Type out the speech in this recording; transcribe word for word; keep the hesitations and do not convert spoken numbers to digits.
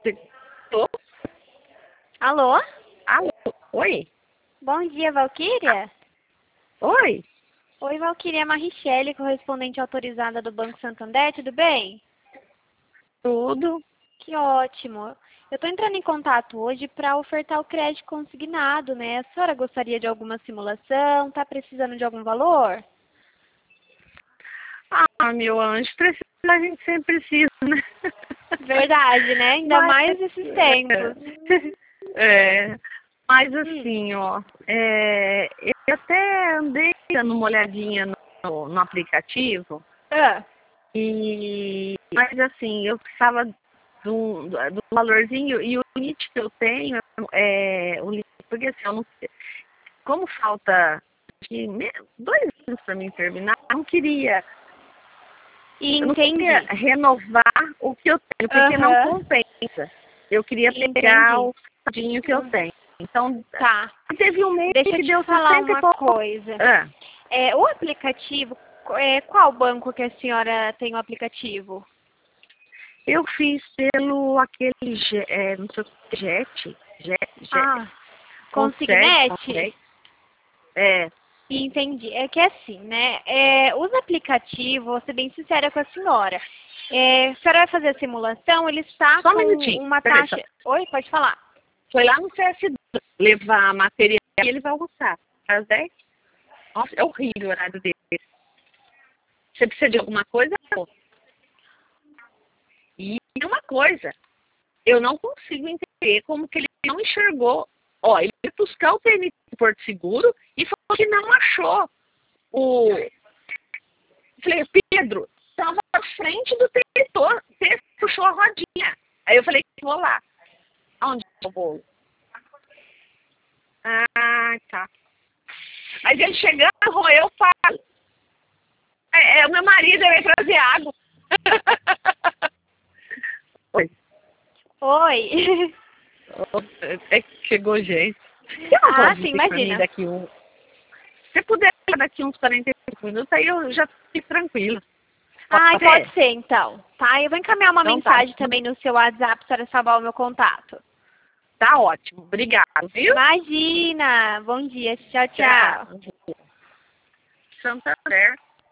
Alô? Alô? Alô? Oi? Bom dia, Valquíria. Oi? Oi, Valquíria, é a Marichele, correspondente autorizada do Banco Santander, tudo bem? Tudo? Que ótimo. Eu estou entrando em contato hoje para ofertar o crédito consignado, né? A senhora gostaria de alguma simulação? Está precisando de algum valor? Ah, meu anjo, precisa, a gente sempre precisa, né? Verdade, né? Ainda Mas, mais nesses tempos. é, é, mas Hum. assim, ó, é, eu até andei dando uma olhadinha no, no aplicativo, Ah, e, mas assim, eu precisava do, do valorzinho, e o limite que eu tenho é o limite, porque assim, eu não sei, como falta de me- dois anos para mim terminar, eu não queria, eu não queria entendi. renovar o que eu tenho, porque não Aham, compensa. Eu queria pegar entendi. o saldinho que eu Hum, tenho. Então, Tá. teve um mês Deixa eu que te deu falar sessenta e uma pouco. coisa. Ah, É, o aplicativo, é, qual banco que a senhora tem o aplicativo? eu fiz pelo aquele, Je- é, não sei o que, Jet, Jet, Jet, Ah, Concert, Consignet? Concert, é, Entendi. É que é assim, né? É, os aplicativos, vou ser bem sincera com a senhora. É, a senhora vai fazer a simulação, ele está só um com minutinho, uma peraí, só, taxa... Oi, pode falar. foi lá no C S dois levar material e ele vai almoçar, às dez. Nossa, é horrível o horário dele. Você precisa de alguma coisa? Pô. E uma coisa, eu não consigo entender como que ele não enxergou. Ó, ele foi buscar o P N de Porto Seguro e falou que não achou o... Falei, Pedro, estava à frente do teletor, você puxou a rodinha. Aí eu falei, vou lá. Aonde é o bolo? Ah, tá. Mas ele chegando, eu falo. É, é o meu marido, ele vai trazer água. Oi. Oi. É que chegou gente. Você não Ah, pode sim, vir pra mim imagina. daqui um... Se puder daqui uns quarenta e cinco minutos, aí eu já fico tranquila. Ai, Pode pode ser? ser, então. Tá? Eu vou encaminhar uma Então tá. mensagem também no seu WhatsApp para salvar o meu contato. Tá ótimo. Obrigado, viu? Imagina! Bom dia. Tchau, tchau. Tchau. Santander.